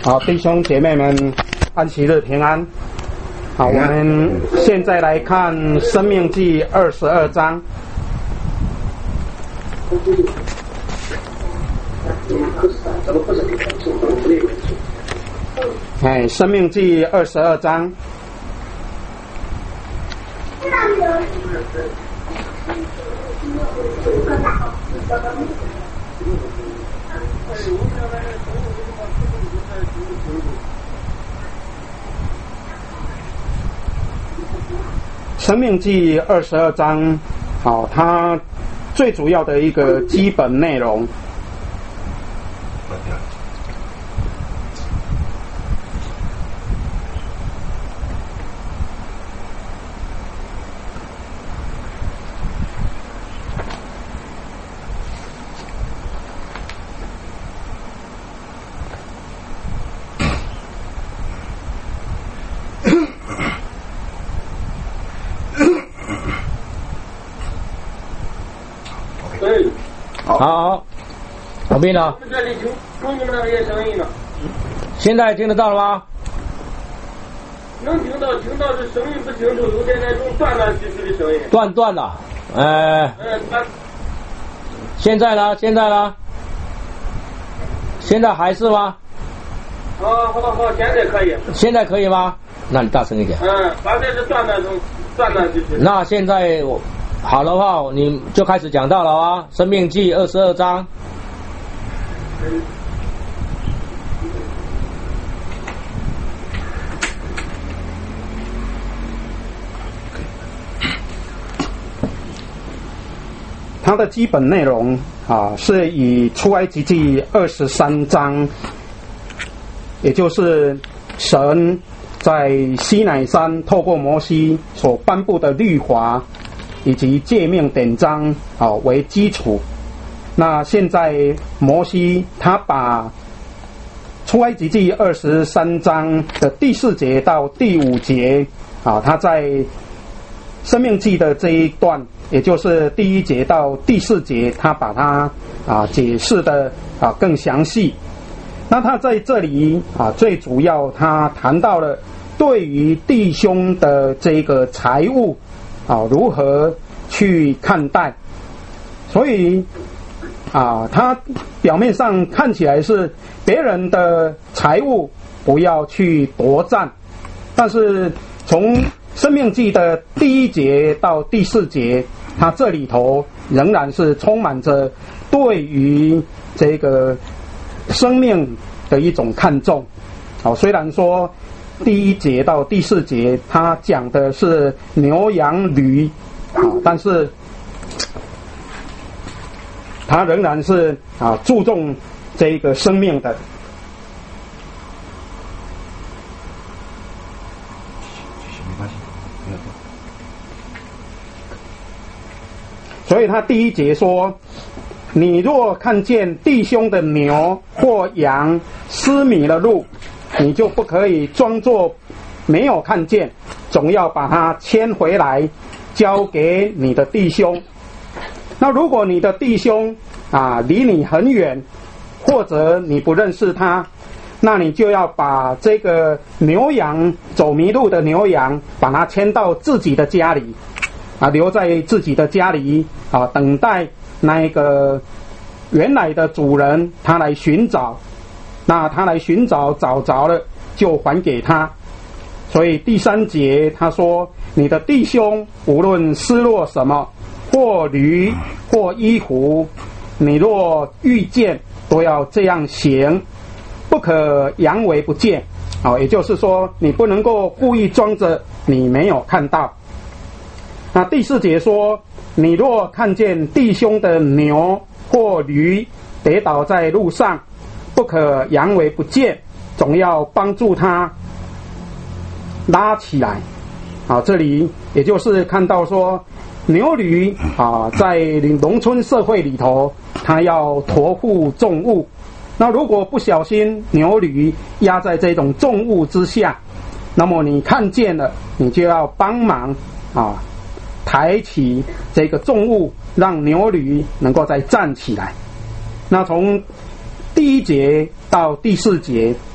好，弟兄姐妹们，安息日平安。好，我们现在来看《申命记》22章。《申命记》22章。《申命记》22章，好，它最主要的一个基本内容。 好，老兵呢？ 这里听你们那些声音了。 现在听得到了吗？ 能听到，听到是声音不清楚，有点那种断断续续的声音。 断的，现在呢？现在还是吗？ 好，现在可以。 现在可以吗？那你大声一点。 刚才是断续续。 那现在好的话，你就开始讲到了啊，《申命记》22章。 它的基本内容是以出埃及记23章，也就是神在西乃山透过摩西所颁布的律法以及诫命典章为基础。那现在摩西他把出埃及记23章的第4节到第5节他在申命记的这一段，也就是第1节到第4节，他把它解释的更详细。那他在这里最主要他谈到了对于弟兄的这个财物如何去看待。所以他表面上看起来是别人的财物不要去夺占，但是从申命记的第1节到第4节，它这里头仍然是充满着对于这个生命的一种看重。虽然说第1节到第4节它讲的是牛羊驴，但是它仍然是注重这个生命的。所以他第1节说，你若看见弟兄的牛或羊失迷了路，你就不可以装作没有看见，总要把它牵回来交给你的弟兄。那如果你的弟兄离你很远，或者你不认识他，那你就要把这个牛羊走迷路的牛羊把它牵到自己的家里留在自己的家里等待那一个原来的主人他来寻找。那他来寻找，找着了就还给他。所以第3节他说，你的弟兄无论失落什么，或驴或衣服，你若遇见都要这样行，不可佯为不见。也就是说你不能够故意装着你没有看到。那第4节说，你若看见弟兄的牛或驴跌倒在路上，不可佯为不见，总要帮助他拉起来。这里也就是看到说牛驴在农村社会里头，它要驮负重物。那如果不小心牛驴压在这种重物之下，那么你看见了，你就要帮忙抬起这个重物，让牛驴能够再站起来。那从第1节到第4节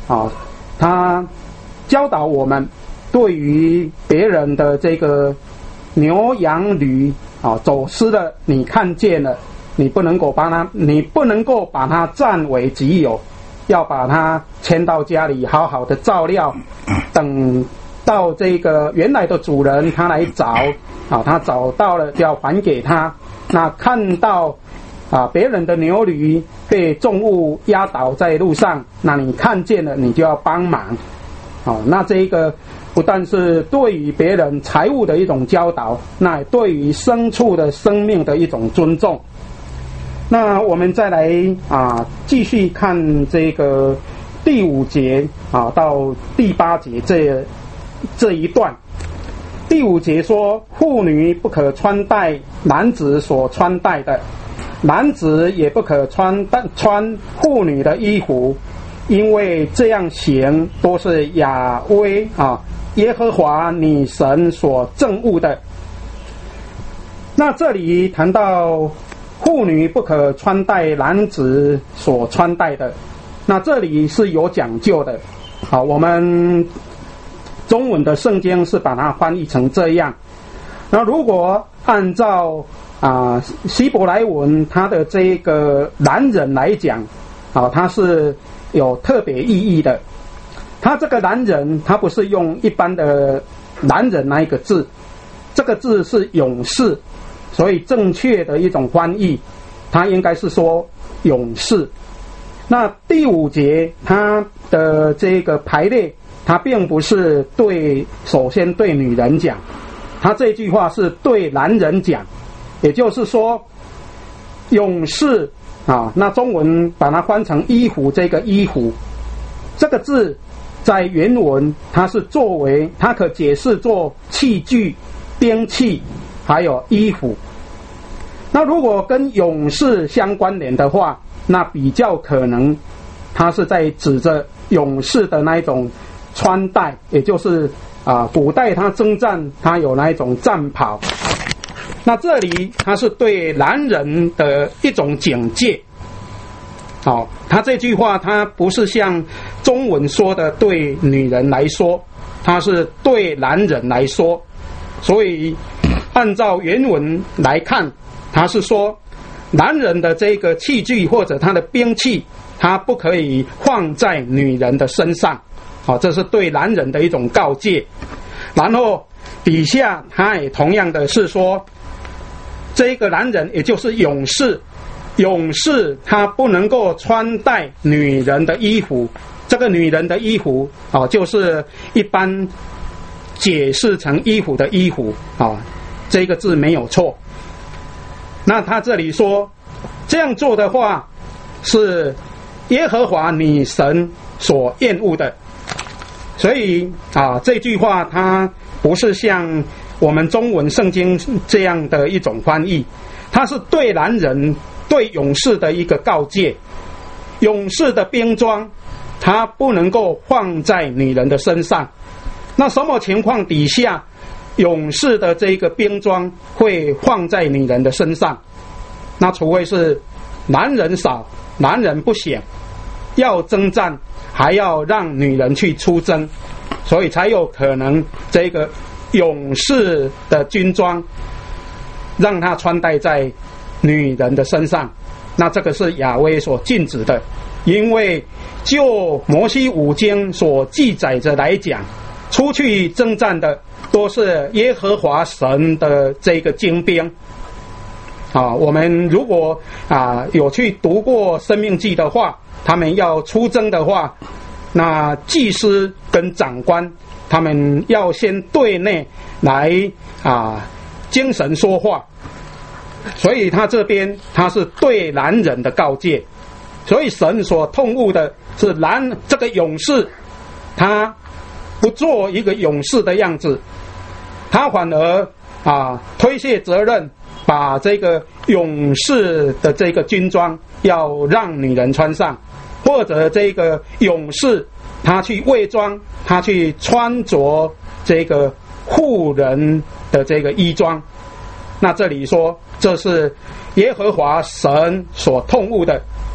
他教导我们对于别人的这个牛羊驴走失了，你看见了，你不能够把它占为己有，要把它牵到家里好好的照料，等到这个原来的主人他来找他找到了就要还给他。那看到别人的牛驴被重物压倒在路上，那你看见了你就要帮忙。那这个不但是对于别人财物的一种教导，那也对于牲畜的生命的一种尊重。那我们再来继续看这个第5节到第8节这一段。第5节说，妇女不可穿戴男子所穿戴的，男子也不可穿妇女的衣服，因为这样行都是亚威耶和华你神所憎恶的。那这里谈到妇女不可穿戴男子所穿戴的，那这里是有讲究的。我们中文的圣经是把它翻译成这样。那如果按照希伯来文它的这个男人来讲它是有特别意义的。他这个男人他不是用一般的男人那一个字，这个字是勇士，所以正确的一种翻译他应该是说勇士。那第5节他的这个排列，他并不是首先对女人讲，他这句话是对男人讲。也就是说勇士那中文把它翻成衣服，这个衣服这个字在原文它是它可解释作器具、兵器还有衣服。那如果跟勇士相关联的话，那比较可能它是在指着勇士的那一种穿戴，也就是古代他征战他有那一种战袍。那这里他是对男人的一种警戒。他这句话他不是像中文说的对女人来说，他是对男人来说。所以按照原文来看，他是说男人的这个器具或者他的兵器，他不可以放在女人的身上。这是对男人的一种告诫。然后底下他也同样的是说，这个男人也就是勇士他不能够穿戴女人的衣服。这个女人的衣服就是一般解释成衣服的衣服这个字没有错。那他这里说这样做的话是耶和华你神所厌恶的。所以这句话它不是像我们中文圣经这样的一种翻译，它是对男人对勇士的一个告诫。勇士的兵装它不能够放在女人的身上。那什么情况底下勇士的这个兵装会放在女人的身上？那除非是男人少，男人不行，要征战还要让女人去出征，所以才有可能这个勇士的军装让他穿戴在女人的身上。那这个是亚威所禁止的。因为就摩西五经所记载着来讲，出去征战的都是耶和华神的这个精兵我们如果有去读过生命记的话，他们要出征的话，那祭司跟长官他们要先对内来精神说话。所以他这边他是对男人的告诫。所以神所痛恶的是这个勇士，他不做一个勇士的样子，他反而推卸责任，把这个勇士的这个军装要让女人穿上，或者这个勇士他去伪装，他去穿着这个妇人的这个衣装。那这里说这是耶和华神所痛恶的。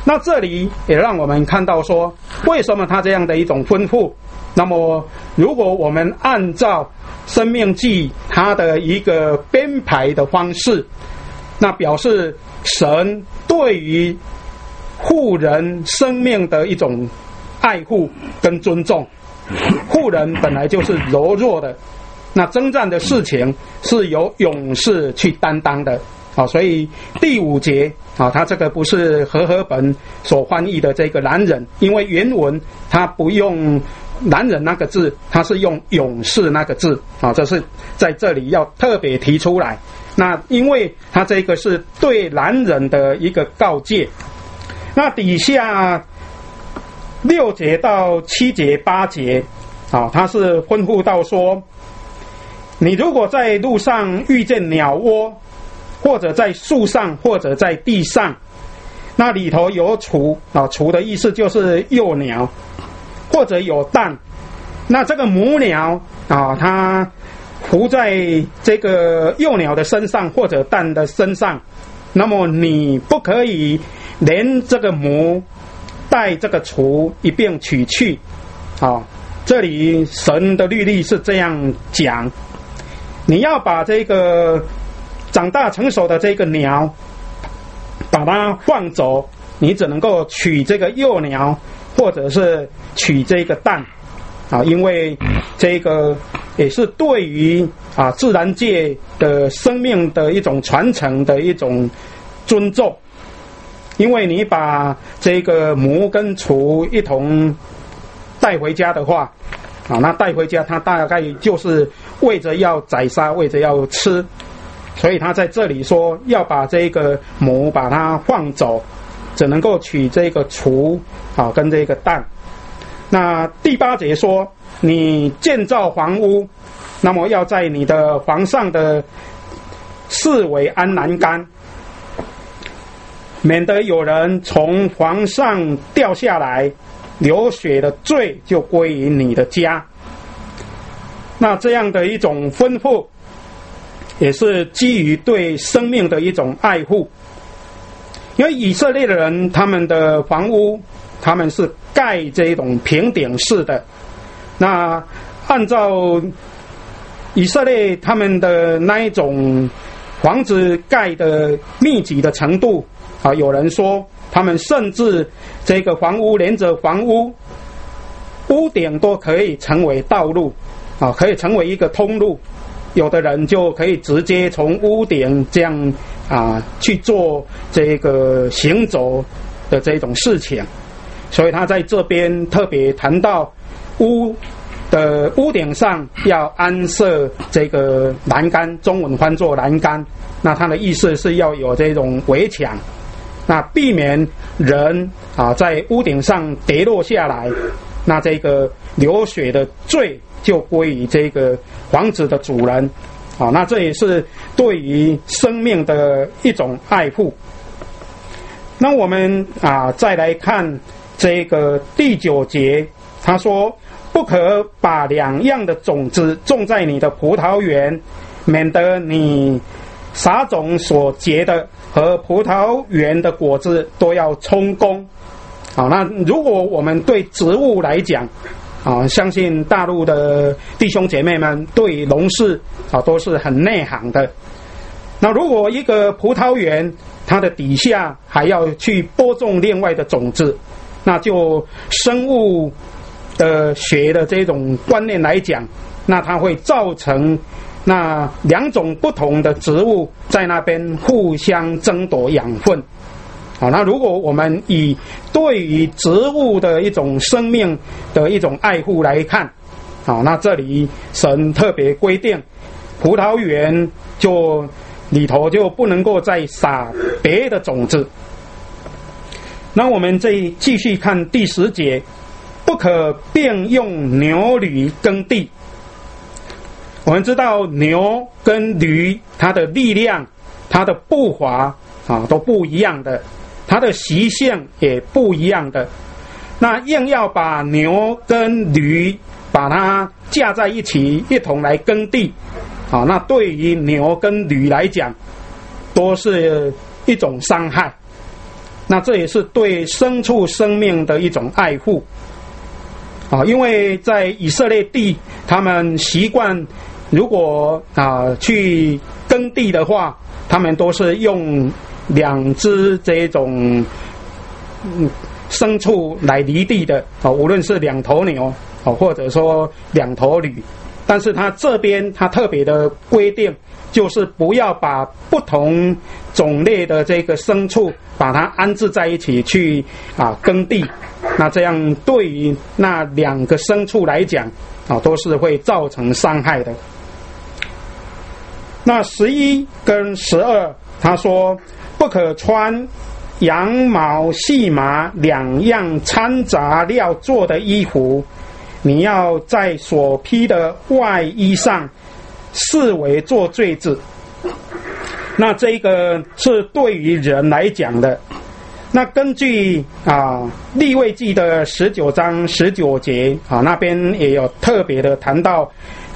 那这里也让我们看到说，为什么他这样的一种吩咐？那么，如果我们按照生命记它的一个编排的方式，那表示神对于妇人生命的一种爱护跟尊重。妇人本来就是柔弱的，那征战的事情是由勇士去担当的。所以第5节他这个不是和合本所翻译的这个男人，因为原文他不用男人那个字，他是用勇士那个字这是在这里要特别提出来。那因为他这个是对男人的一个告诫。那底下6节到7节8节他是吩咐到说，你如果在路上遇见鸟窝，或者在树上，或者在地上，那里头有雏雏的意思就是幼鸟，或者有蛋，那这个母鸟它伏在这个幼鸟的身上或者蛋的身上，那么你不可以连这个母带这个雏一并取去。这里神的律例是这样讲，你要把这个长大成熟的这个鸟把它放走，你只能够取这个幼鸟，或者是取这个蛋因为这个也是对于自然界的生命的一种传承的一种尊重。因为你把这个母跟雏一同带回家的话那带回家它大概就是为着要宰杀，为着要吃，所以他在这里说要把这个母把它放走，只能够取这个雏跟这个蛋。那第8节说，你建造房屋，那么要在你的房上的四围安栏杆，免得有人从房上掉下来，流血的罪就归于你的家。那这样的一种吩咐也是基于对生命的一种爱护。因为以色列的人他们的房屋他们是盖这种平顶式的，那按照以色列他们的那一种房子盖的密集的程度有人说他们甚至这个房屋连着房屋屋顶都可以成为道路可以成为一个通路，有的人就可以直接从屋顶这样去做这个行走的这种事情。所以他在这边特别谈到屋顶上要安设这个栏杆，中文翻作栏杆，那他的意思是要有这种围墙，那避免人在屋顶上跌落下来，那这个流血的罪就归于这个房子的主人那这也是对于生命的一种爱护。那我们再来看这个第9节，他说不可把2样的种子种在你的葡萄园，免得你撒种所结的和葡萄园的果子都要充公。那如果我们对植物来讲相信大陆的弟兄姐妹们对农事都是很内行的。那如果一个葡萄园它的底下还要去播种另外的种子，那就生物的学的这种观念来讲，那它会造成那2种不同的植物在那边互相争夺养分。那如果我们以对于植物的一种生命的一种爱护来看那这里神特别规定葡萄园就里头就不能够再撒别的种子。那我们再继续看第10节，不可并用牛驴耕地。我们知道牛跟驴它的力量它的步伐都不一样的，它的习性也不一样的。那硬要把牛跟驴把它架在一起一同来耕地那对于牛跟驴来讲都是一种伤害。 那这也是对牲畜生命的一种爱护啊，因为在以色列地，他们习惯如果去耕地的话，他们都是用2只这种牲畜来犁地的啊，无论是2头牛啊，或者说2头驴。但是他这边他特别的规定，就是不要把不同种类的这个牲畜把它安置在一起去耕地，那这样对于那2个牲畜来讲都是会造成伤害的。那11跟12他说不可穿羊毛细麻2样掺杂料做的衣服，你要在所披的外衣上视为做罪字。那这个是对于人来讲的。那根据利未记的19章19节那边也有特别的谈到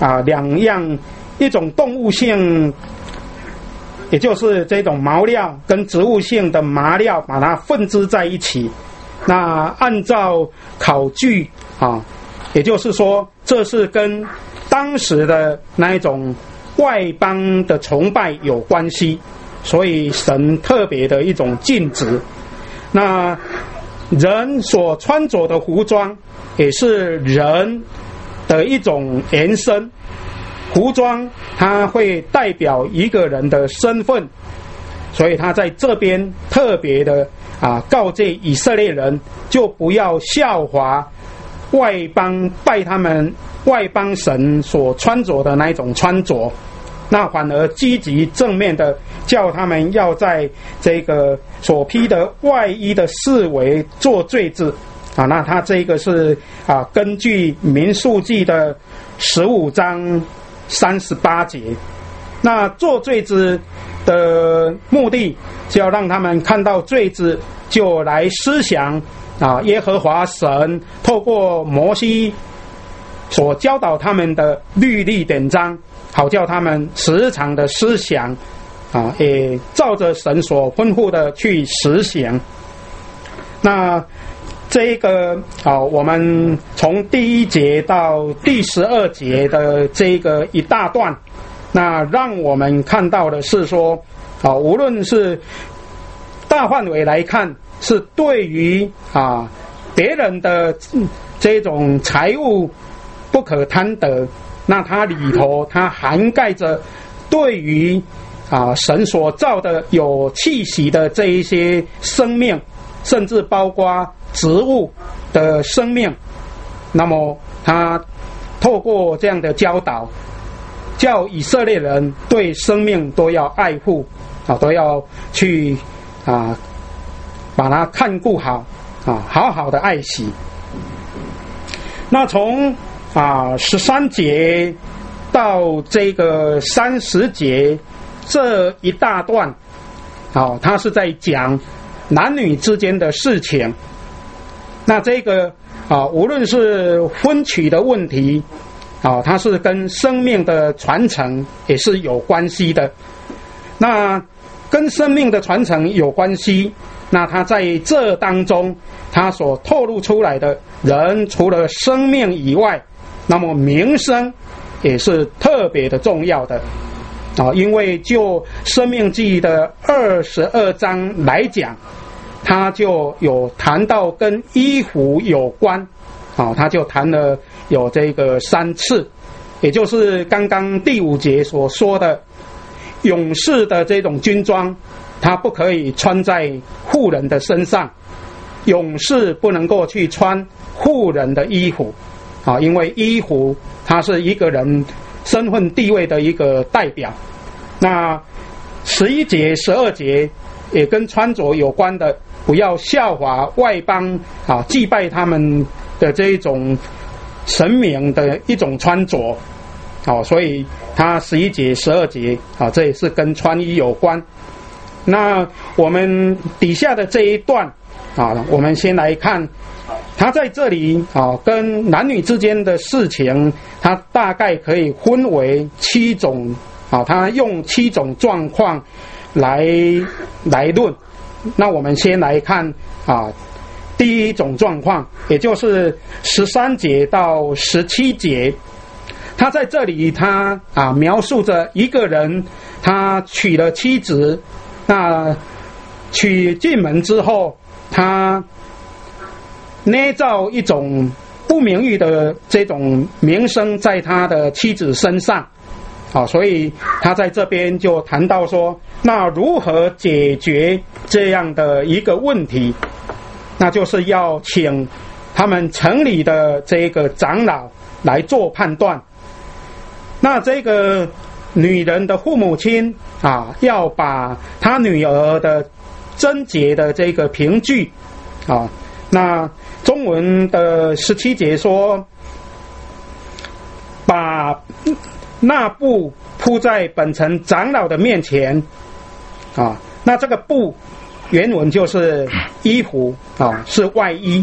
2样，一种动物性，也就是这种毛料跟植物性的麻料把它混织在一起。那按照考据也就是说这是跟当时的那一种外邦的崇拜有关系，所以神特别的一种禁止。那人所穿着的服装也是人的一种延伸，服装它会代表一个人的身份，所以他在这边特别的告诫以色列人，就不要效法外邦拜他们外邦神所穿着的那一种穿着，那反而积极正面的叫他们要在这个所披的外衣的四围做罪字那他这个是根据民数记的15章38节。那做罪字的目的就要让他们看到罪字，就来思想耶和华神透过摩西所教导他们的律例典章，好叫他们时常的思想也照着神所吩咐的去实行。那这个我们从第1节到第12节的这个一大段，那让我们看到的是说无论是大范围来看，是对于别人的这种财物不可贪得，那它里头它涵盖着对于神所造的有气息的这一些生命，甚至包括植物的生命。那么他透过这样的教导，叫以色列人对生命都要爱护都要去把它看顾好好好的爱惜。那从13节到这个30节这一大段他是在讲男女之间的事情。那这个无论是婚娶的问题它是跟生命的传承也是有关系的。那跟生命的传承有关系，那他在这当中他所透露出来的人除了生命以外，那么名声也是特别的重要的因为就申命记的22章来讲，他就有谈到跟衣服有关他就谈了有这个3次，也就是刚刚第5节所说的勇士的这种军装，他不可以穿在妇人的身上，勇士不能够去穿妇人的衣服因为衣服它是一个人身份地位的一个代表。那11节12节也跟穿着有关的，不要效法外邦祭拜他们的这一种神明的一种穿着所以他11节12节这也是跟穿衣有关。那我们底下的这一段我们先来看他在这里跟男女之间的事情，他大概可以分为7种他用7种状况来论。 那我们先来看第一种状况，也就是13节到17节。他在这里他描述着一个人，他娶了妻子，那娶进门之后，他捏造一种不名誉的这种名声在他的妻子身上。所以他在这边就谈到说，那如何解决这样的一个问题，那就是要请他们城里的这个长老来做判断。那这个女人的父母亲要把她女儿的贞洁的这个凭据那中文的17节说，把那布铺在本城长老的面前那这个布原文就是衣服是外衣。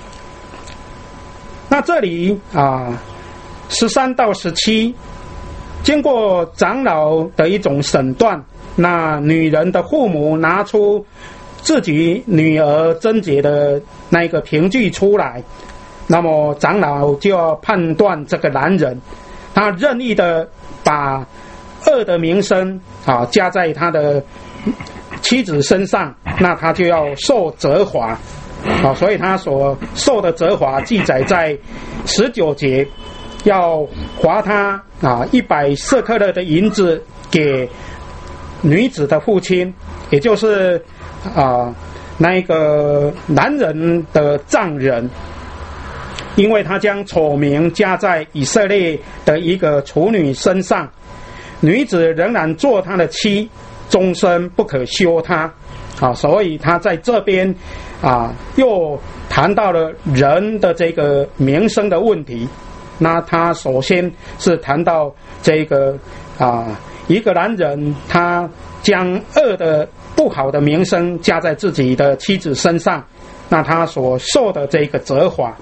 那这里13到17，经过长老的一种审断，那女人的父母拿出自己女儿贞洁的那个凭据出来，那么长老就要判断这个男人，他任意的把恶的名声加在他的妻子身上，那他就要受责罚所以他所受的责罚记载在19节，要罚他100舍客勒的银子给女子的父亲，也就是那个男人的丈人，因为他将丑名加在以色列的一个处女身上，女子仍然做他的妻，终身不可休他所以他在这边又谈到了人的这个名声的问题。那他首先是谈到这个一个男人他将恶的不好的名声加在自己的妻子身上，那他所受的这个责罚。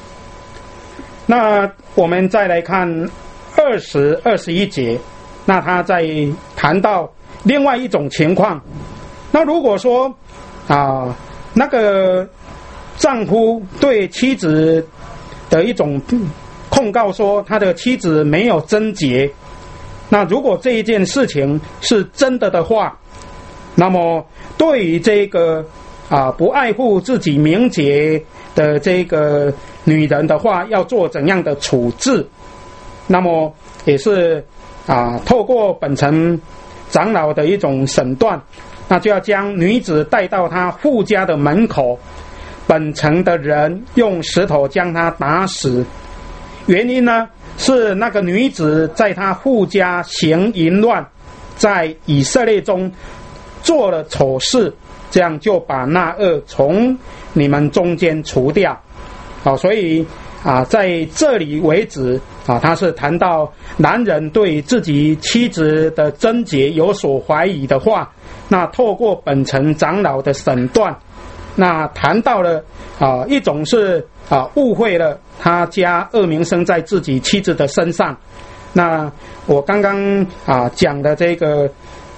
那我们再来看20、21节，那他在谈到另外一种情况。那如果说那个丈夫对妻子的一种控告说他的妻子没有贞洁，那如果这一件事情是真的的话，那么对于这个不爱护自己名节的这个女人的话，要做怎样的处置？那么也是透过本城长老的一种审断，那就要将女子带到她父家的门口，本城的人用石头将她打死。原因呢，是那个女子在她父家行淫乱，在以色列中做了丑事，这样就把那恶从你们中间除掉。所以在这里为止他是谈到男人对自己妻子的贞洁有所怀疑的话，那透过本城长老的审断，那谈到了一种是误会了他加恶名声在自己妻子的身上。那我刚刚讲的这个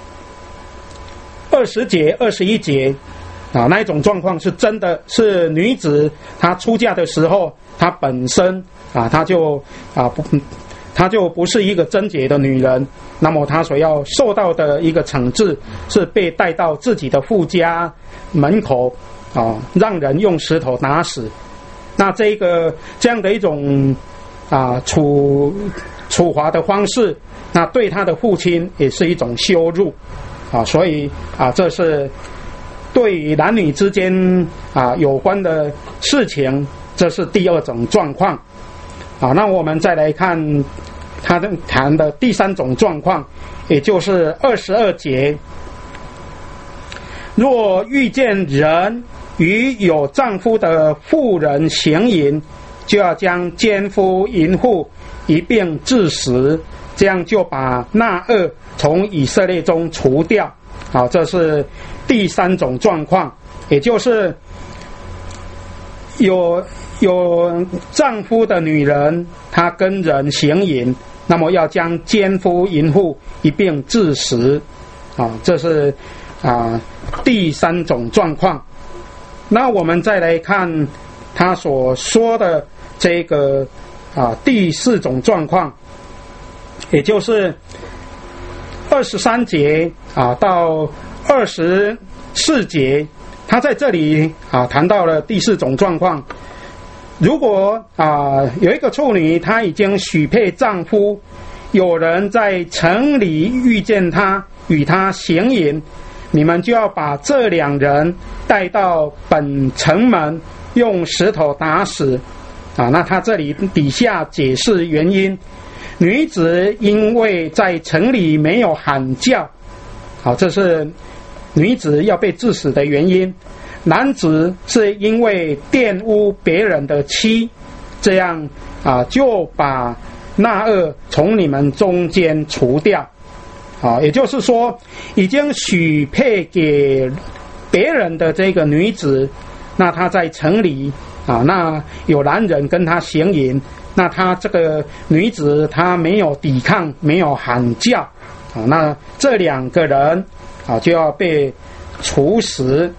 20节、21节那一种状况是真的是女子她出嫁的时候，她本身她就不是一个贞洁的女人，那么她所要受到的一个惩治是被带到自己的父家门口让人用石头打死。那这样的一种处罚的方式，那对他的父亲也是一种羞辱所以这是对于男女之间有关的事情，这是第二种状况那我们再来看他谈的第三种状况，也就是22节，若遇见人与有丈夫的妇人行淫，就要将奸夫淫妇一并治死，这样就把那恶从以色列中除掉这是第三种状况，也就是有丈夫的女人她跟人行淫，那么要将奸夫淫妇一并治死这是第三种状况。那我们再来看他所说的这个第四种状况，也就是23节到24节，他在这里谈到了第四种状况。如果有一个处女，她已经许配丈夫，有人在城里遇见她，与她行淫，你们就要把这两人带到本城门，用石头打死。那他这里底下解释原因，女子因为在城里没有喊叫，这是女子要被致死的原因。男子是因为玷污别人的妻，这样就把那恶从你们中间除掉。也就是说，已经许配给别人的这个女子，那她在城里那有男人跟她行淫，那她这个女子她没有抵抗，没有喊叫，那这两个人就要被处死。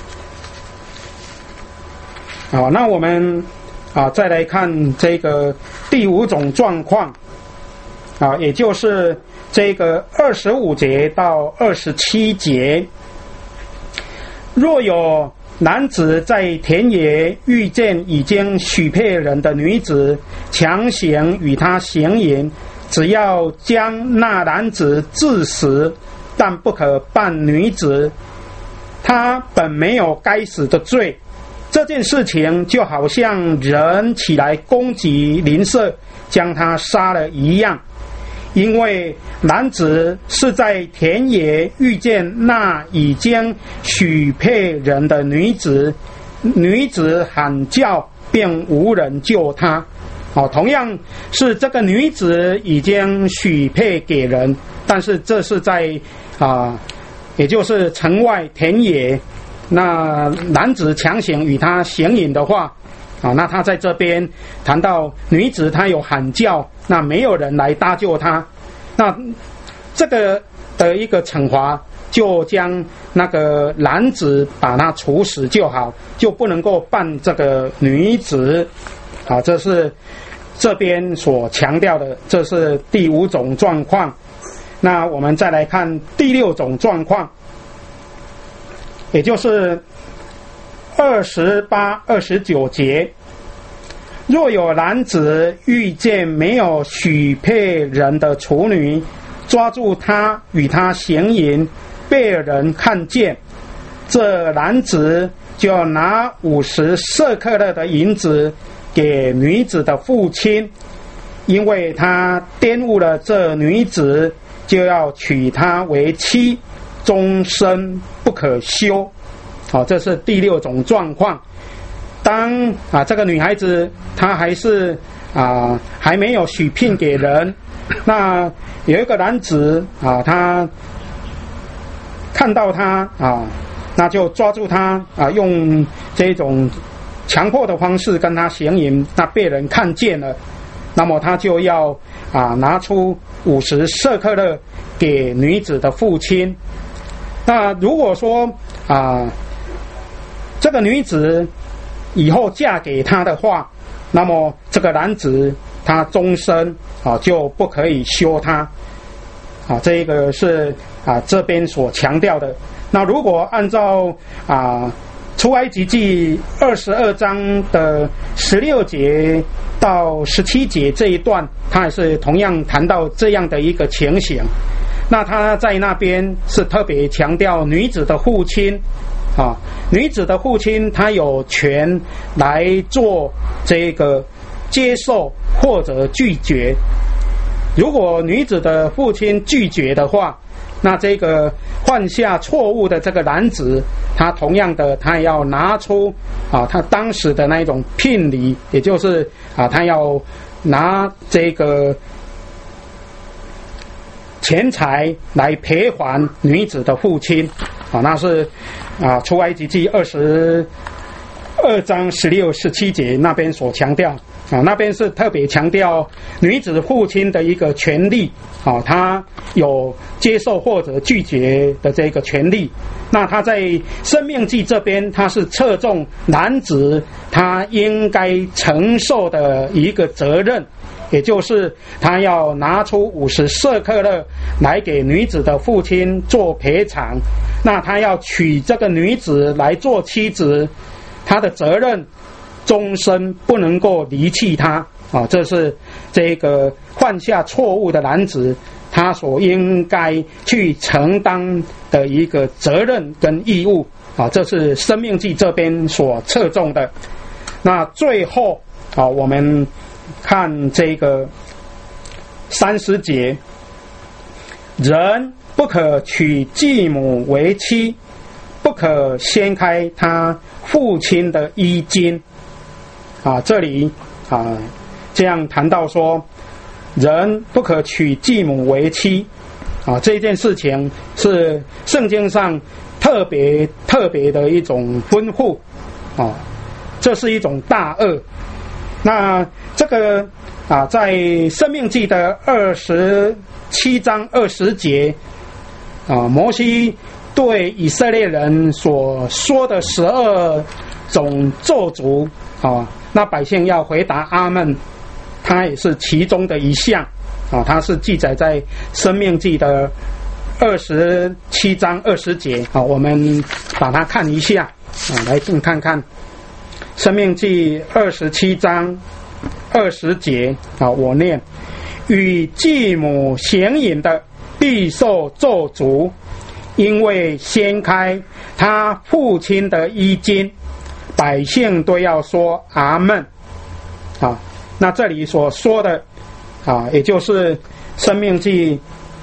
那我们再来看这个第五种状况，也就是这个25节到27节。若有男子在田野遇见已经许配人的女子，强行与她行淫，只要将那男子致死，但不可办女子，他本没有该死的罪。这件事情就好像人起来攻击邻舍，将他杀了一样。因为男子是在田野遇见那已经许配人的女子，女子喊叫，并无人救她。同样是这个女子已经许配给人，但是这是在也就是城外田野，那男子强行与她行淫的话，那他在这边谈到女子她有喊叫，那没有人来搭救她，那这个的一个惩罚就将那个男子把他处死就好，就不能够办这个女子。这是这边所强调的，这是第五种状况。那我们再来看第六种状况，也就是28、29节。若有男子遇见没有许配人的处女，抓住她与她行淫，被人看见，这男子就要拿50舍客勒的银子给女子的父亲，因为他玷污了这女子，就要娶她为妻，终身不可休。这是第六种状况。当这个女孩子她还是还没有许聘给人，那有一个男子他看到她那就抓住她用这种强迫的方式跟她行淫，那被人看见了，那么他就要拿出50舍客勒给女子的父亲。那如果说这个女子以后嫁给他的话，那么这个男子他终身就不可以休他。这个是这边所强调的。那如果按照出埃及记22章的16节到17节这一段，他也是同样谈到这样的一个情形。那他在那边是特别强调女子的父亲女子的父亲他有权来做这个接受或者拒绝。如果女子的父亲拒绝的话，那这个犯下错误的这个男子，他同样的他要拿出他当时的那一种聘礼，也就是他要拿这个钱财来赔还女子的父亲那是出埃及记22章16、17节那边所强调那边是特别强调女子父亲的一个权利啊，他有接受或者拒绝的这个权利。那他在生命记这边，他是侧重男子他应该承受的一个责任，也就是他要拿出50舍客勒来给女子的父亲做赔偿。那他要娶这个女子来做妻子，他的责任终身不能够离弃他啊，这是这个犯下错误的男子他所应该去承担的一个责任跟义务啊，这是生命记这边所侧重的。那最后啊，我们看这个30节，人不可娶继母为妻，不可掀开他父亲的衣襟啊，这里啊这样谈到说，人不可娶继母为妻啊，这件事情是圣经上特别的一种吩咐啊，这是一种大恶。那这个啊，在申命记的27章20节啊，摩西对以色列人所说的12种咒诅啊，那百姓要回答阿们，它也是其中的一项啊，它是记载在申命记的27章20节啊，我们把它看一下啊，来看看申命记27章20节啊，我念：与继母行淫的必受咒诅，因为掀开他父亲的衣襟，百姓都要说阿们啊。那这里所说的啊，也就是申命记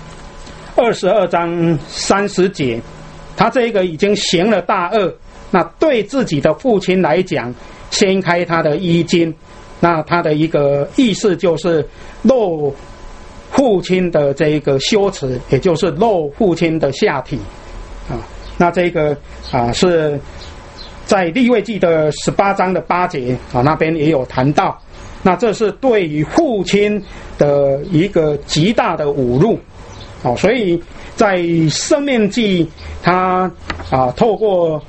22章30节，他这个已经行了大恶，那对自己的父亲来讲，掀开他的衣襟，那他的一个意思就是露父亲的这个羞耻，也就是露父亲的下体啊。那这个啊是在利未记的18章的8节啊，那边也有谈到。那这是对于父亲的一个极大的侮辱啊，所以在申命记他啊透过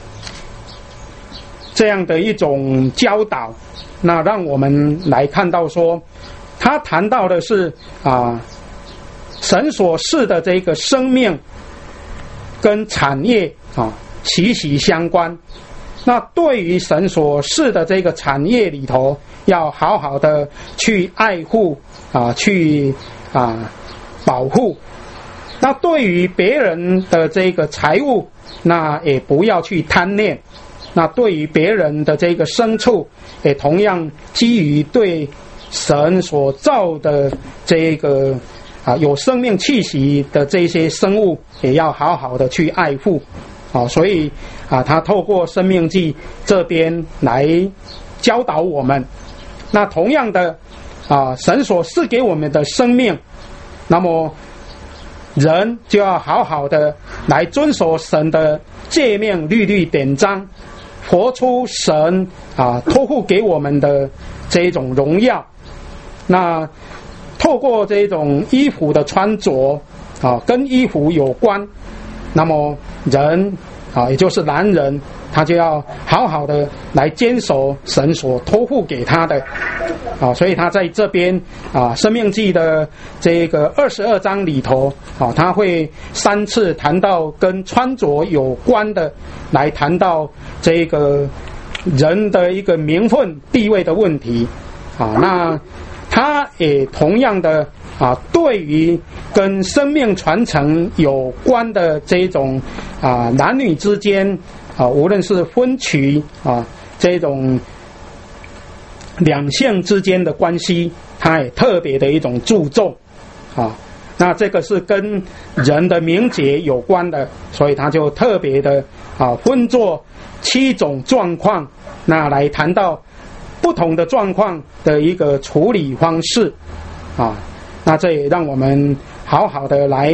这样的一种教导，那让我们来看到说，他谈到的是啊神所赐的这个生命跟产业啊息息相关。那对于神所赐的这个产业里头，要好好的去爱护啊，去啊保护。那对于别人的这个财物，那也不要去贪恋。那对于别人的这个牲畜，也同样基于对神所造的这个啊有生命气息的这些生物，也要好好的去爱护。啊，所以啊，他透过申命记这边来教导我们。那同样的啊，神所赐给我们的生命，那么人就要好好的来遵守神的诫命、律例、典章，活出神啊托付给我们的这一种荣耀。那透过这种衣服的穿着啊，跟衣服有关，那么人啊，也就是男人，他就要好好的来坚守神所托付给他的啊，所以他在这边啊，申命记的这个22章里头啊，他会3次谈到跟穿着有关的，来谈到这个人的一个名分地位的问题啊，那他也同样的啊，对于跟生命传承有关的这种啊男女之间啊，无论是婚娶啊这种两性之间的关系，他也特别的一种注重啊。那这个是跟人的名节有关的，所以他就特别的啊分作7种状况，那来谈到不同的状况的一个处理方式啊。那这也让我们好好的来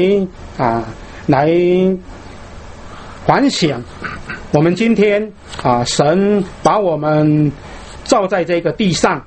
反省，我们今天啊，神把我们造在这个地上，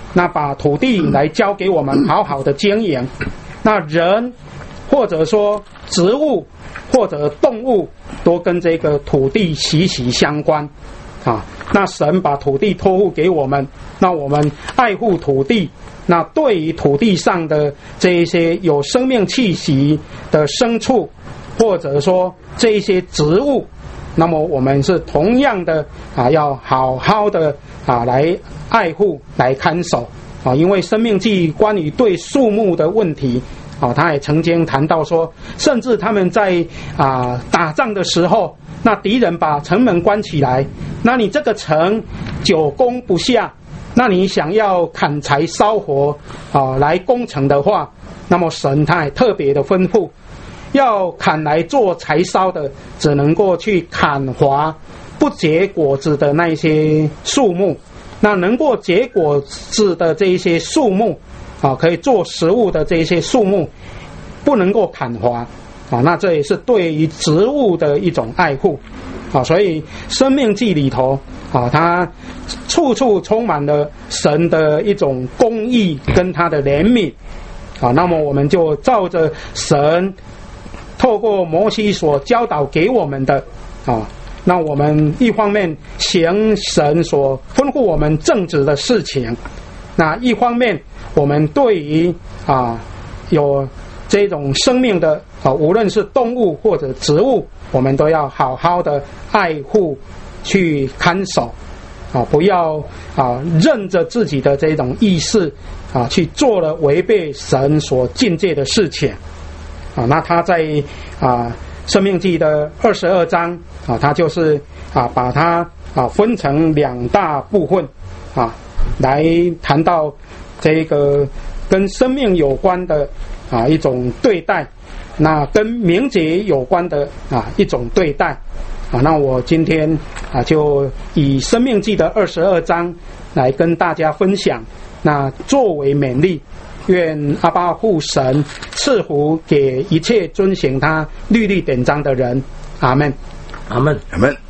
那把土地来交给我们好好的经营。那人或者说植物或者动物都跟这个土地息息相关啊。那神把土地托付给我们，那我们爱护土地，那对于土地上的这一些有生命气息的牲畜或者说这一些植物，那么我们是同样的要好好的来爱护来看守因为生命记关于对树木的问题他也曾经谈到说，甚至他们在打仗的时候，那敌人把城门关起来，那你这个城久攻不下，那你想要砍柴烧火来攻城的话，那么神他也特别的吩咐，要砍来做柴烧的，只能够去砍伐不结果子的那些树木，那能够结果子的这一些树木可以做食物的这些树木不能够砍伐那这也是对于植物的一种爱护所以生命记里头它处处充满了神的一种公义跟他的怜悯那么我们就照着神透过摩西所教导给我们的那我们一方面行神所吩咐我们正直的事情，那一方面我们对于有这种生命的无论是动物或者植物，我们都要好好的爱护去看守不要任着自己的这种意识去做了违背神所禁戒的事情那他在生命记的22章他就是把它分成2大部分来谈到这个跟生命有关的一种对待，那跟名节有关的一种对待那我今天就以生命记的22章来跟大家分享，那作为勉励，愿阿爸父神赐福给一切遵行他律例典章的人，阿们， 阿们， 阿们。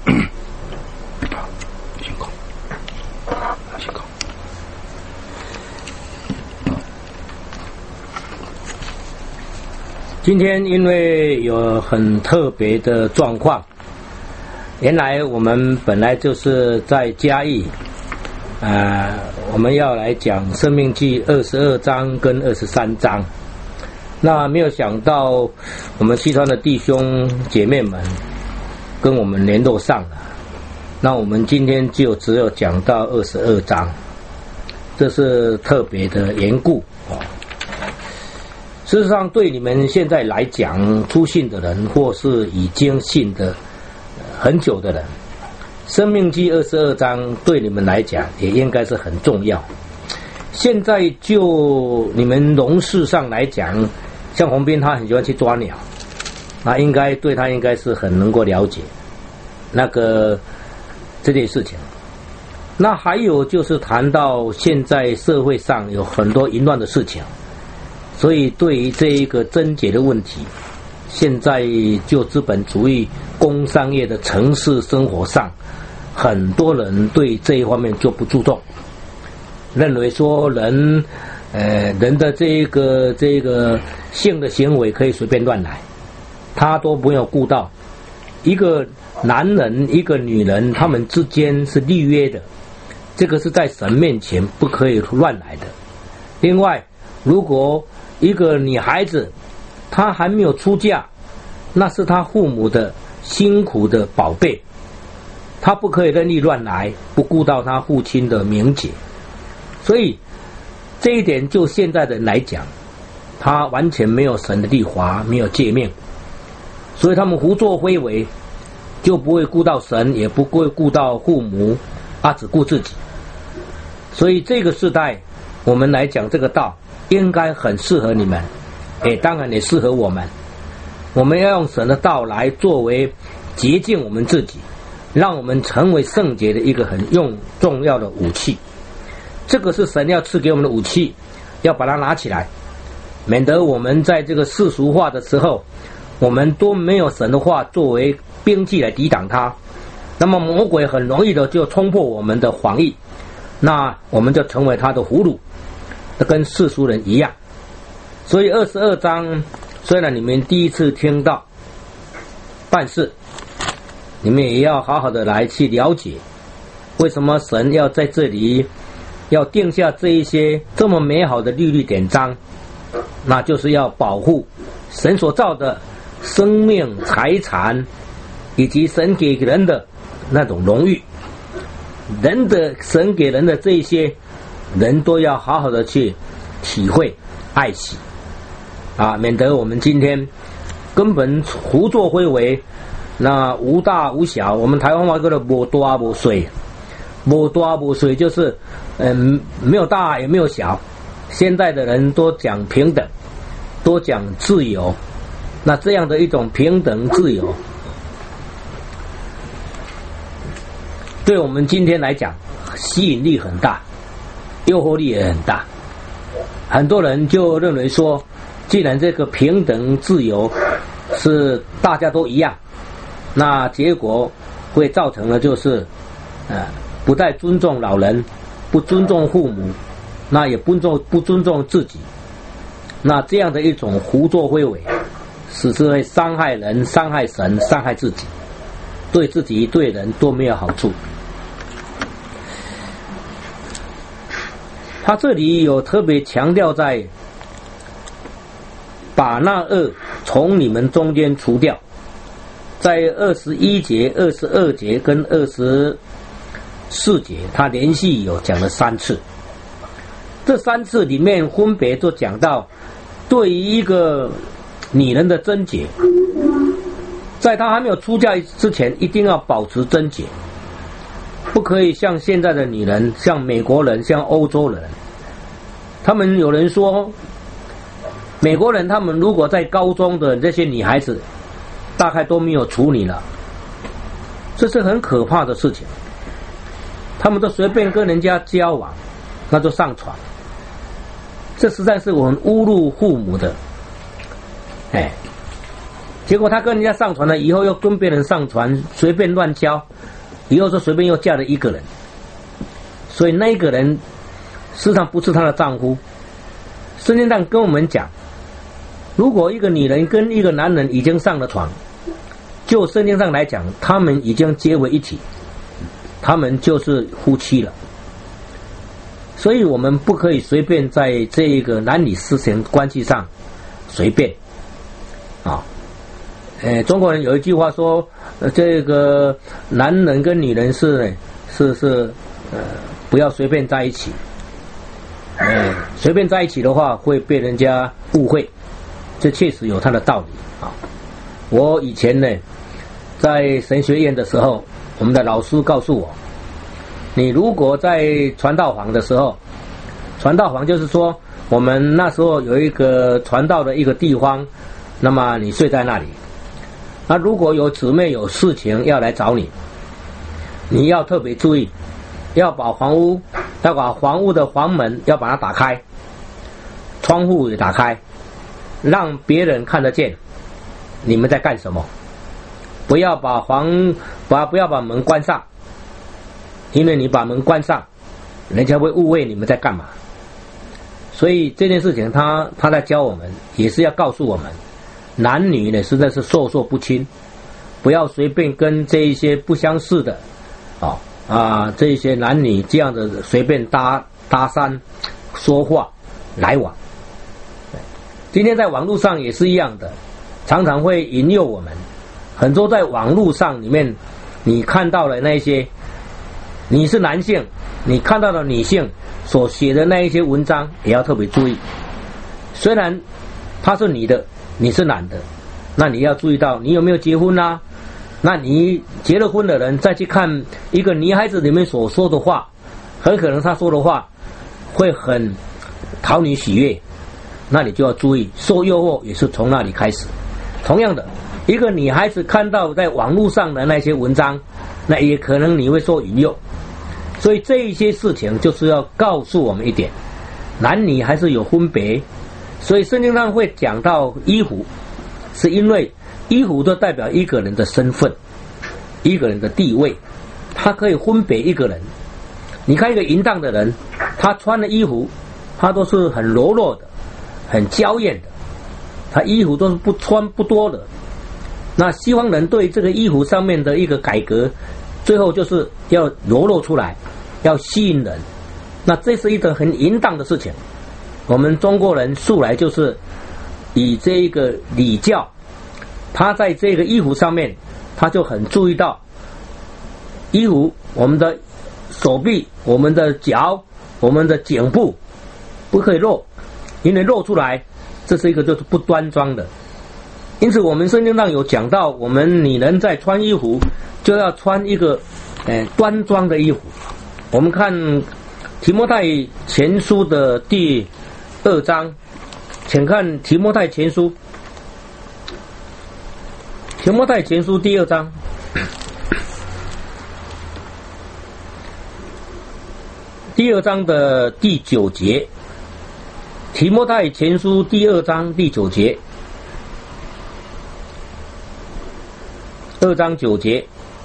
今天因为有很特别的状况，原来我们本来就是在嘉义我们要来讲生命记22章跟23章，那没有想到我们西川的弟兄姐妹们跟我们联络上了，那我们今天就只有讲到22章，这是特别的缘故事实上对你们现在来讲，初信的人或是已经信的很久的人，生命记22章对你们来讲也应该是很重要。现在就你们农事上来讲，像洪斌他很喜欢去抓鸟，那应该对他应该是很能够了解这件事情。那还有就是谈到现在社会上有很多淫乱的事情，所以对于这一个症结的问题，现在就资本主义工商业的城市生活上，很多人对这一方面就不注重，认为说人的这个性的行为可以随便乱来，他都没有顾到一个男人一个女人他们之间是立约的，这个是在神面前不可以乱来的。另外如果一个女孩子她还没有出嫁，那是她父母的辛苦的宝贝，她不可以任意乱来，不顾到她父亲的名节。所以这一点就现在的人来讲，他完全没有神的律法，没有诫命，所以他们胡作非为，就不会顾到神，也不会顾到父母只顾自己。所以这个时代我们来讲这个道应该很适合你们，当然也适合我们。我们要用神的道来作为洁净我们自己，让我们成为圣洁的一个很重要的武器。这个是神要赐给我们的武器，要把它拿起来，免得我们在这个世俗化的时候，我们都没有神的话作为兵器来抵挡它，那么魔鬼很容易的就冲破我们的防御，那我们就成为他的俘虏， 跟世俗人一样。所以22章虽然你们第一次听到，但是你们也要好好的来去了解，为什么神要在这里要定下这一些这么美好的律例典章，那就是要保护神所造的生命、财产，以及神给人的那种荣誉。神给人的这一些，人都要好好的去体会、爱惜啊，免得我们今天根本胡作非为，那无大无小。我们台湾话叫做无大无小，无大无小就是没有大也没有小。现在的人都讲平等，都讲自由，那这样的一种平等自由，对我们今天来讲吸引力很大，诱惑力也很大。很多人就认为说，既然这个平等自由是大家都一样，那结果会造成的就是不再尊重老人，不尊重父母，那也不尊重自己，那这样的一种胡作非为，只是会伤害人、伤害神、伤害自己，对自己对人都没有好处。他这里有特别强调在把那恶从你们中间除掉，在21节、22节跟24节，他连续有讲了3次。这3次里面分别都讲到，对于一个女人的贞洁，在她还没有出嫁之前，一定要保持贞洁，不可以像现在的女人，像美国人，像欧洲人。他们有人说，美国人他们如果在高中的这些女孩子，大概都没有处女了，这是很可怕的事情。他们都随便跟人家交往，那就上床，这实在是我们侮辱父母的。结果他跟人家上床了以后，又跟别人上床，随便乱交，以后就随便又嫁了一个人，所以那一个人事实上不是她的丈夫。圣经上跟我们讲，如果一个女人跟一个男人已经上了床，就圣经上来讲，他们已经结为一体，他们就是夫妻了。所以我们不可以随便在这个男女私情关系上随便啊。中国人有一句话说，这个男人跟女人是不要随便在一起。随便在一起的话会被人家误会，这确实有它的道理啊。我以前呢在神学院的时候，我们的老师告诉我，你如果在传道房的时候，传道房就是说我们那时候有一个传道的一个地方，那么你睡在那里，那如果有姊妹有事情要来找你，你要特别注意，要把房屋的房门要把它打开，窗户也打开，让别人看得见你们在干什么。不要把门关上，因为你把门关上，人家会误会你们在干嘛。所以这件事情他在教我们，也是要告诉我们，男女呢实在是授受不亲，不要随便跟这一些不相识的这一些男女这样的随便搭讪说话来往。今天在网络上也是一样的，常常会引诱我们。很多在网络上里面你看到了那些，你是男性，你看到了女性所写的那一些文章也要特别注意。虽然他是女的，你是男的，那你要注意到你有没有结婚啊。那你结了婚的人再去看一个女孩子里面所说的话，很可能她说的话会很讨你喜悦，那你就要注意，受诱惑也是从那里开始。同样的，一个女孩子看到在网络上的那些文章，那也可能你会受引诱。所以这一些事情就是要告诉我们一点，男女还是有分别。所以圣经上会讲到衣服，是因为衣服都代表一个人的身份，一个人的地位，他可以分别一个人。你看一个淫荡的人，他穿的衣服它都是很柔弱的，很娇艳的，它衣服都是不穿不多的。那西方人对这个衣服上面的一个改革，最后就是要流露出来，要吸引人。那这是一个很淫荡的事情。我们中国人素来就是以这个礼教，他在这个衣服上面，他就很注意到衣服，我们的手臂、我们的脚、我们的颈部不可以露，因为露出来，这是一个就是不端庄的。因此，我们圣经上有讲到，我们女人在穿衣服就要穿一个端庄的衣服。我们看提摩太前书的第2章，请看提摩太前书第2章。第2章的第9节，提摩太前书第2章第9节，2章9节，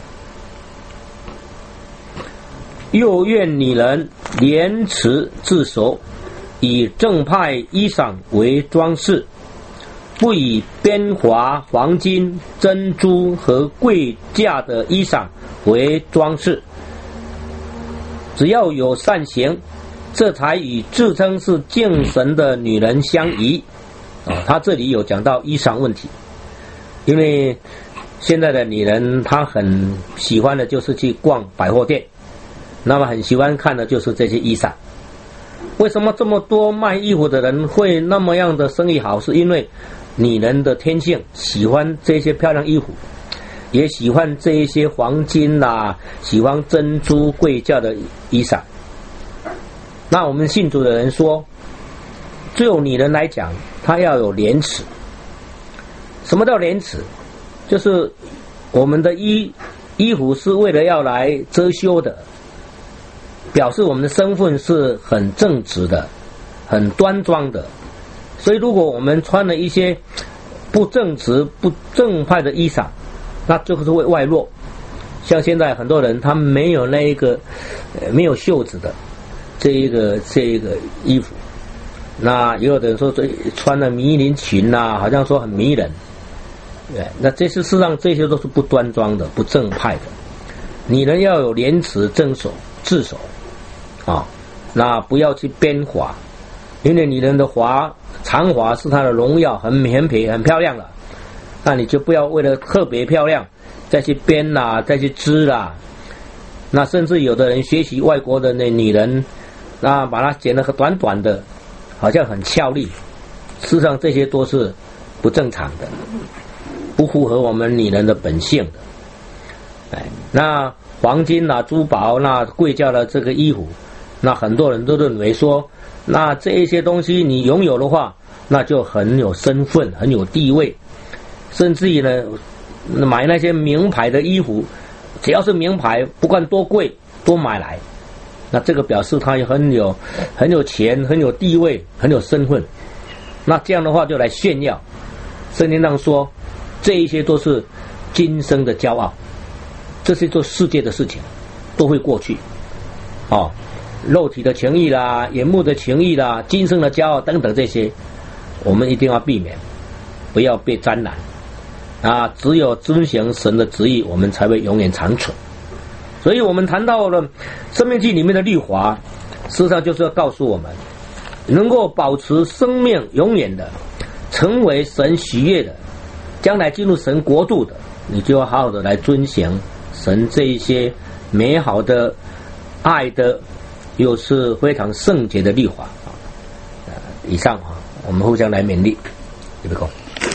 又愿你人廉耻自守，以正派衣裳为装饰，不以边华、黄金、珍珠和贵价的衣裳为装饰，只要有善行，这才与自称是敬神的女人相宜。他这里有讲到衣裳问题，因为现在的女人她很喜欢的就是去逛百货店，那么很喜欢看的就是这些衣裳。为什么这么多卖衣服的人会那么样的生意好？是因为女人的天性喜欢这些漂亮衣服，也喜欢这一些黄金啊，喜欢珍珠贵价的衣裳。那我们信主的人说，只有女人来讲，她要有廉耻。什么叫廉耻？就是我们的衣服是为了要来遮羞的，表示我们的身份是很正直的，很端庄的。所以如果我们穿了一些不正直、不正派的衣裳，那就是会外露。像现在很多人他没有那一个没有袖子的这一个衣服，那也有的人说穿了迷林裙啊，好像说很迷人。对，那这事实上这些都是不端庄的、不正派的。女人要有廉耻自守啊，那不要去编华，因为女人的长华是她的荣耀，很漂亮了。那你就不要为了特别漂亮再去编啦，再去织啦。那甚至有的人学习外国的那女人，那把它剪得短短的，好像很俏丽。事实上这些都是不正常的，不符合我们女人的本性的。那黄金啊、珠宝、那贵价的这个衣服，那很多人都认为说，那这一些东西你拥有的话，那就很有身份、很有地位。甚至于呢，买那些名牌的衣服，只要是名牌，不管多贵，多买来，那这个表示他很有钱、很有地位、很有身份。那这样的话就来炫耀。圣经上说，这一些都是今生的骄傲，这是做世界的事情，都会过去。肉体的情欲啦、眼目的情欲啦、今生的骄傲等等，这些我们一定要避免，不要被沾染啊！只有遵行神的旨意，我们才会永远长存。所以我们谈到了生命记里面的律法，事实上就是要告诉我们，能够保持生命永远的，成为神喜悦的，将来进入神国度的，你就要好好的来遵行神这一些美好的、爱的，又是非常圣洁的律法。以上我们互相来勉励，预备够。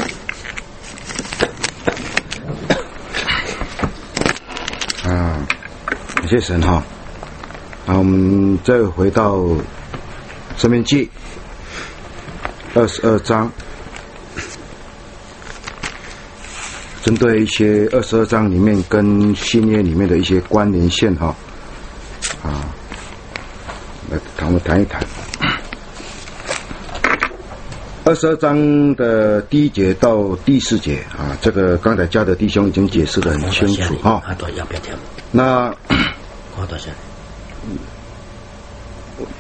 感谢神哈。我们再回到申命记22章，针对一些22章里面跟新约里面的一些关联性哈，我们谈一谈。22章的第1节到第4节这个刚才家的弟兄已经解释得很清楚哈。那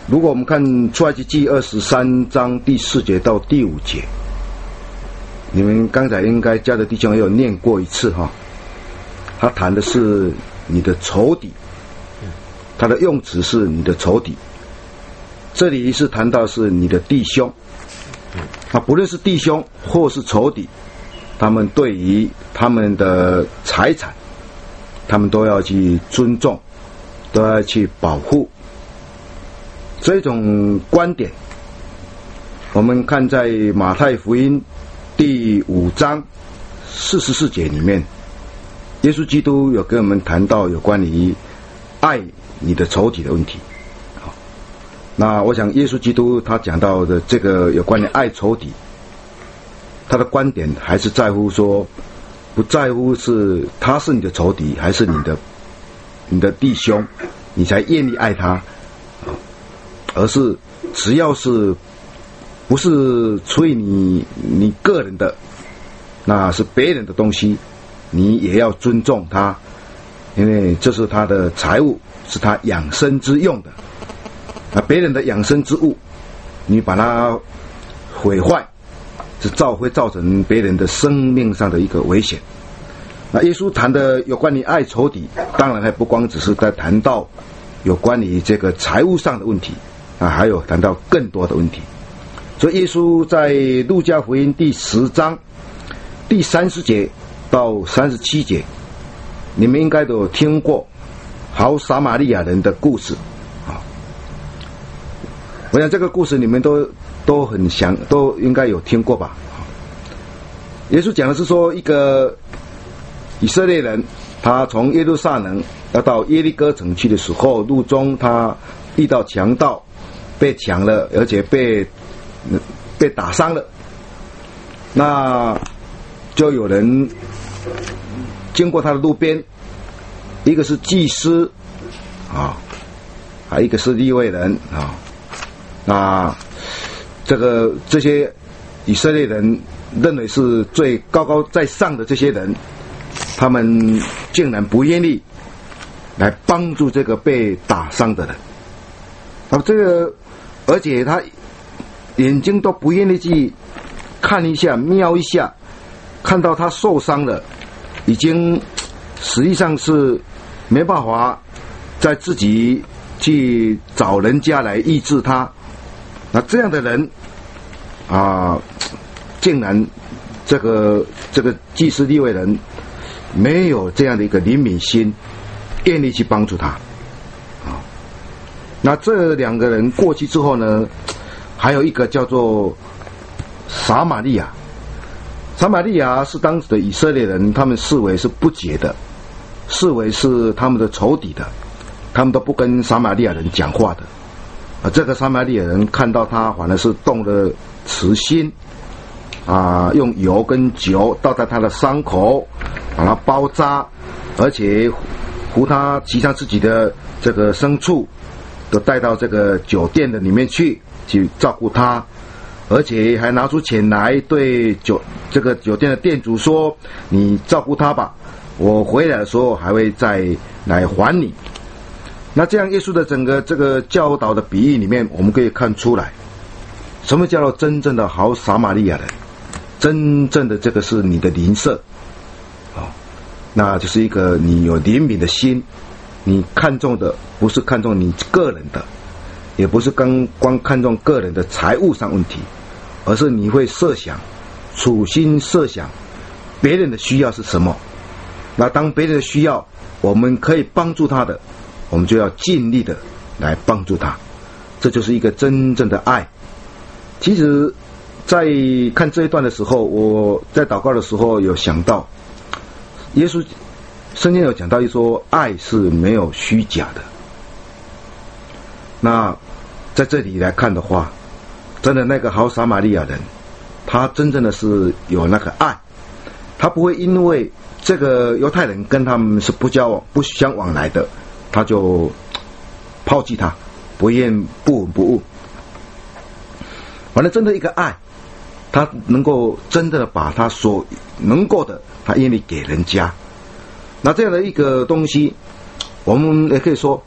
如果我们看出埃及记23章第4节到第5节，你们刚才应该家的弟兄也有念过一次哈。他谈的是你的仇敌，他的用词是你的仇敌。这里是谈到是你的弟兄，不论是弟兄或是仇敌，他们对于他们的财产，他们都要去尊重，都要去保护。这种观点，我们看在马太福音第5章44节里面，耶稣基督有跟我们谈到有关于爱你的仇敌的问题。那我想耶稣基督他讲到的这个有关于爱仇敌，他的观点还是在乎说，不在乎是他是你的仇敌还是你的弟兄，你才愿意爱他，而是只要是不是出于你个人的，那是别人的东西，你也要尊重他，因为这是他的财物，是他养生之用的。那别人的养生之物，你把它毁坏，会造成别人的生命上的一个危险。那耶稣谈的有关于爱仇敌，当然还不光只是在谈到有关于这个财务上的问题还有谈到更多的问题。所以耶稣在路加福音第10章第30节到37节，你们应该都有听过好撒玛利亚人的故事。我想这个故事你们都很都应该有听过吧。耶稣讲的是说，一个以色列人，他从耶路撒冷要到耶利哥城去的时候，路中他遇到强盗，被抢了，而且被打伤了。那就有人经过他的路边，一个是祭司还一个是利未人那这些以色列人认为是最高高在上的这些人，他们竟然不愿意来帮助这个被打伤的人。而且他眼睛都不愿意去看一下瞄一下，看到他受伤了，已经实际上是没办法再自己去找人家来医治他。那这样的人竟然这个祭司利未人没有这样的一个怜悯心，愿意去帮助他那这两个人过去之后呢，还有一个叫做撒玛利亚。撒玛利亚是当时的以色列人，他们视为是不洁的，视为是他们的仇敌的，他们都不跟撒玛利亚人讲话的。这个撒玛利亚人看到他，反而是动了慈心用油跟酒倒在他的伤口，把他包扎，而且扶他骑上自己的这个牲畜，都带到这个酒店的里面去照顾他，而且还拿出钱来对这个酒店的店主说，你照顾他吧，我回来的时候还会再来还你。那这样耶稣的整个这个教导的比喻里面，我们可以看出来，什么叫做真正的好撒玛利亚人，真正的这个是你的邻舍那就是一个你有怜悯的心，你看重的不是看重你个人的，也不是光看重个人的财务上问题，而是你会处心设想别人的需要是什么。那当别人的需要我们可以帮助他的，我们就要尽力的来帮助他，这就是一个真正的爱。其实在看这一段的时候，我在祷告的时候有想到，耶稣圣经有讲到说，爱是没有虚假的。那在这里来看的话，真的那个好撒玛利亚人，他真正的是有那个爱，他不会因为这个犹太人跟他们是不相往来的，他就抛弃他，不闻不问。反正真的一个爱，他能够真的把他所能够的，他愿意给人家。那这样的一个东西，我们也可以说，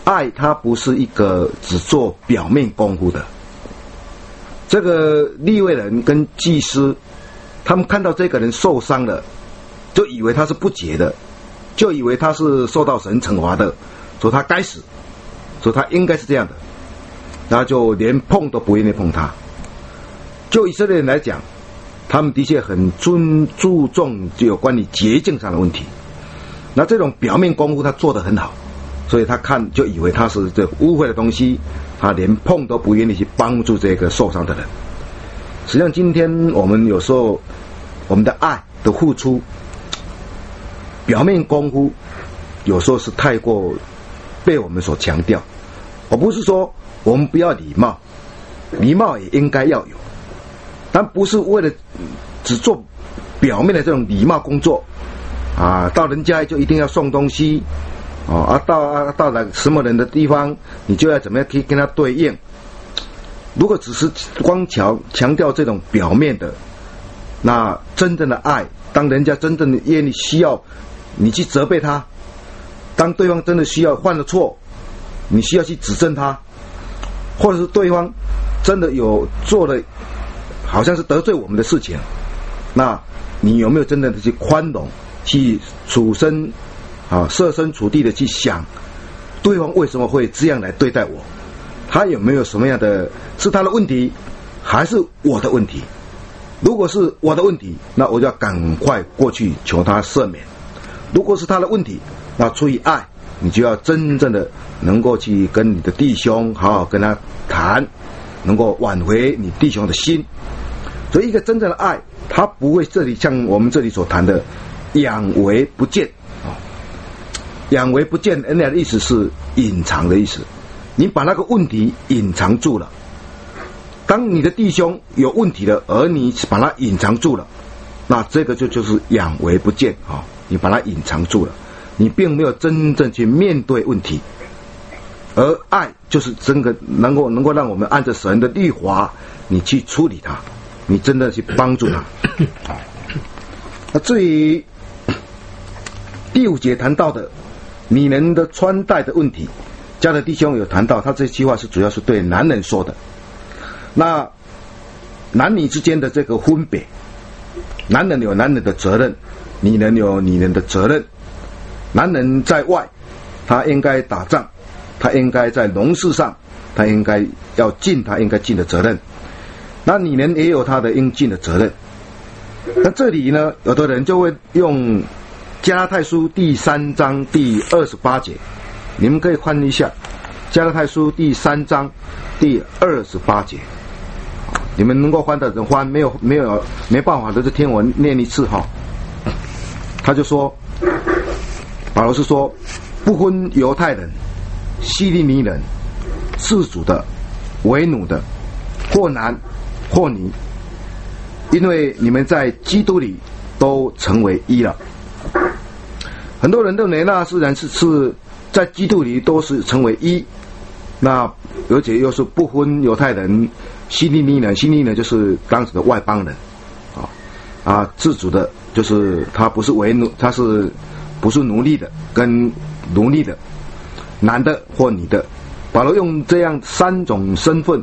爱它不是一个只做表面功夫的。这个利未人跟祭司，他们看到这个人受伤了，就以为他是不洁的，就以为他是受到神惩罚的，说他该死，说他应该是这样的，然后就连碰都不愿意碰他。就以色列人来讲，他们的确很注重有关于洁净上的问题。那这种表面功夫他做得很好，所以他看就以为他是这污秽的东西，他连碰都不愿意去帮助这个受伤的人。实际上今天我们有时候我们的爱的付出，表面功夫有时候是太过被我们所强调。我不是说我们不要礼貌，礼貌也应该要有，但不是为了只做表面的这种礼貌工作啊，到人家就一定要送东西到了什么人的地方，你就要怎么样可以跟他对应。如果只是光强调这种表面的，那真正的爱，当人家真正的愿意需要你去责备他，当对方真的需要犯了错，你需要去指正他，或者是对方真的有做了好像是得罪我们的事情，那你有没有真正的去宽容，去设身处地的去想对方为什么会这样来对待我，他有没有什么样的，是他的问题还是我的问题？如果是我的问题，那我就要赶快过去求他赦免。如果是他的问题，那出于爱，你就要真正的能够去跟你的弟兄好好跟他谈，能够挽回你弟兄的心。所以一个真正的爱，他不会这里像我们这里所谈的养为不见。养为不见，人家的意思是隐藏的意思，你把那个问题隐藏住了。当你的弟兄有问题了，而你把它隐藏住了，那这个就是养为不见啊！你把它隐藏住了，你并没有真正去面对问题。而爱就是真的能够让我们按照神的律法，你去处理它，你真的去帮助它。那至于第5节谈到的女人的穿戴的问题，加的弟兄有谈到，他这句话是主要是对男人说的。那男女之间的这个分别，男人有男人的责任，女人有女人的责任。男人在外，他应该打仗，他应该在农事上，他应该要尽他应该尽的责任。那女人也有她的应尽的责任。那这里呢，有的人就会用加拉太书第3章第28节，你们可以翻一下加拉太书第3章第28节，你们能够翻的人翻，没办法的就听我念一次哈。他就说，保罗是说，不分犹太人、希利尼人、自主的、为奴的，或男或女，因为你们在基督里都成为一了。很多人认为那虽然是在基督里都是成为一，那而且又是不分犹太人、希利尼人，希利尼人就是当时的外邦人自主的，就是他不是为奴，他是不是奴隶的，跟奴隶的，男的或女的。保罗用这样3种身份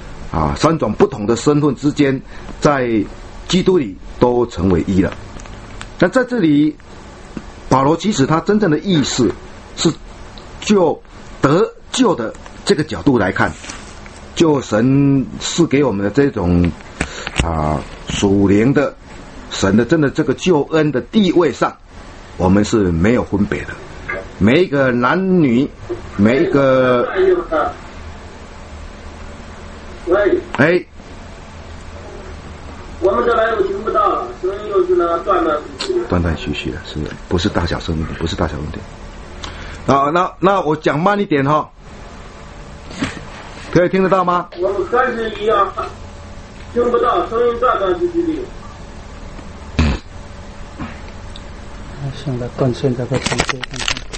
3种不同的身份之间，在基督里都成为一了。那在这里，保罗其实他真正的意思是就得救的这个角度来看，就神赐给我们的这种属灵的神的真的这个救恩的地位上，我们是没有分别的。每一个男女，每一个我们这来又听不到，声音又是那断断续续的，是不是大小声问题？不是大小问题。那我讲慢一点哈，可以听得到吗？ 我们还是一样，听不到，声音断续续的。 现在更现在的程序。